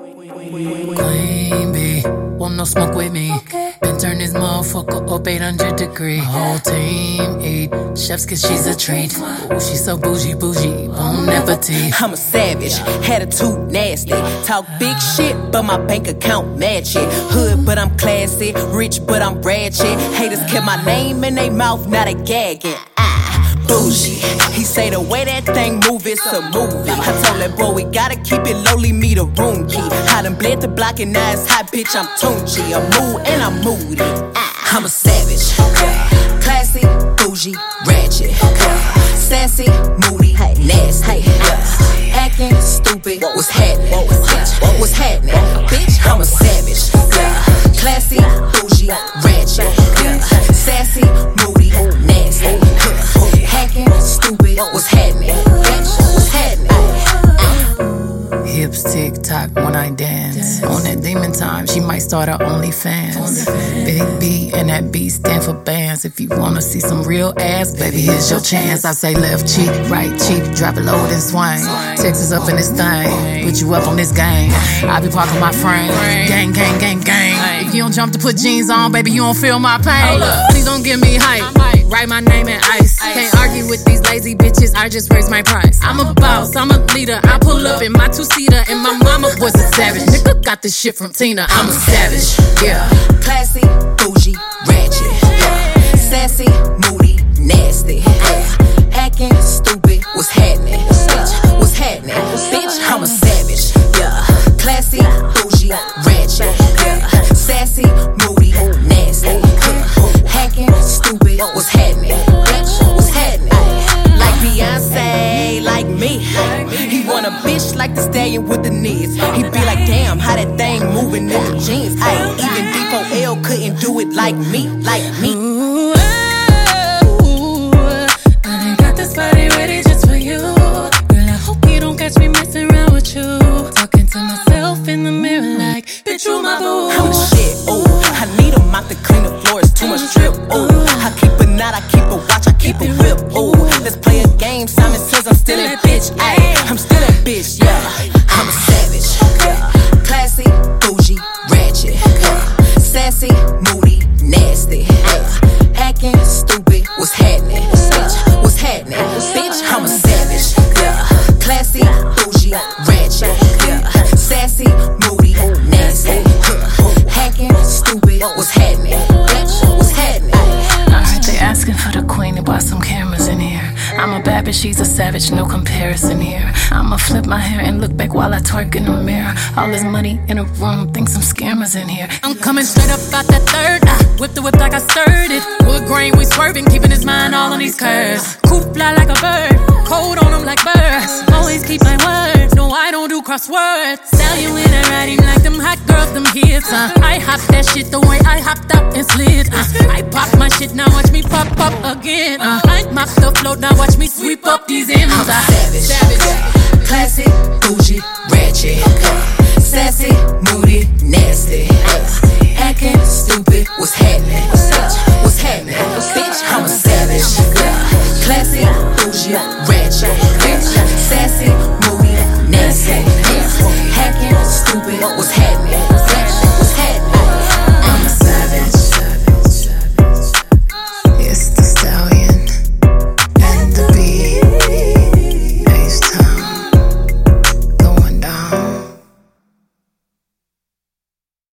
Queen bee, want no smoke with me. Been turn this motherfucker up 800 degrees. Whole team eat chefs cause she's a treat. Ooh, she's so bougie, bon appetit. I'm a savage, attitude nasty. Talk big shit, but my bank account match it. Hood, but I'm classy. Rich, but I'm ratchet. Haters kept my name in their mouth, now they gagging. Bougie. He say the way that thing move, it's a movie. I told that boy we gotta keep it lowly, me the room key. I done bled the block and now it's hot, bitch, I'm Tunchi. I'm mood and I'm moody. I'm a savage. Classy, bougie, ratchet. Sassy, moody, nasty. Acting stupid, what's happening? What's happening? Bitch, I'm a savage. Classy, bougie, ratchet. Sassy, moody, nasty. Hacking, stupid, what's happening? Bitch, what's happening? Hips tick-tock when I dance. On that demon time, she might start her OnlyFans. Big B and that B stand for bands. If you wanna see some real ass, baby, here's your chance. I say left cheek, right cheek, drop it low and swing. Texas up in this thing, put you up on this game. I be parking my frame, gang, gang, gang, gang. If you don't jump to put jeans on, baby, you don't feel my pain. Please don't give me hype, write my name in ice. Can't argue with these lazy bitches, I just raise my price. I'm a boss, I'm a leader, I pull up in my two-seater, and my mama was a savage. Nigga got this shit from Tina, I'm a savage, yeah. Classy, bougie, ratchet, sassy, moody, nasty, hacking, stupid, what's happening? What's happening? Bitch, I'm a savage, yeah. Classy, bougie, ratchet, sassy, moody, nasty, hacking, stupid, what's happening? Bitch, what's happening? Like Beyonce, like me. He want a bitch like the stallion with the knees. He be like, damn, how that thing moving in the jeans. Even D4L couldn't do it like me, like me. Ooh, I got this body ready just for you. Girl, I hope you don't catch me messing around with you. Talking to myself in the mirror like, bitch, you my boo. I'm the shit, ooh. I need a mop to clean the floors, too much drip, ooh. I keep a knot, I keep a watch, I keep a whip, ooh. Let's play a game, Simon says I'm still a bitch, ayy. I'm still a bitch, yeah. I'm a savage, yeah. Classy, bougie, ratchet, sassy, moody, nasty, hacking, stupid, what's happening? Bitch, what's happening? Bitch, I'm a savage, yeah. Classy, bougie, ratchet, sassy, moody, nasty, hacking, stupid, what's happening? Bitch, what's happening? Alright, they asking for the queen to buy some cameras in here. I'm a bad bitch, she's a savage, no comparison here. I'ma flip my hair and look back while I twerk in the mirror. All this money in a room, think some scammers in here. I'm coming straight up out that third. Whip the whip like I stirred it. Wood grain, we swerving, keeping his mind all on these curves. Coop fly like a bird, cold on him like birds. Always keep my word, no I don't do crosswords. Sell you in and ride him like them hot girls, them hits. I hop that shit the way I hopped out and slid. I pop my shit, now watch me pop up again. I mop the float, now watch me sweep up these M's. I'm savage, classy, bougie, ratchet, sassy, moody.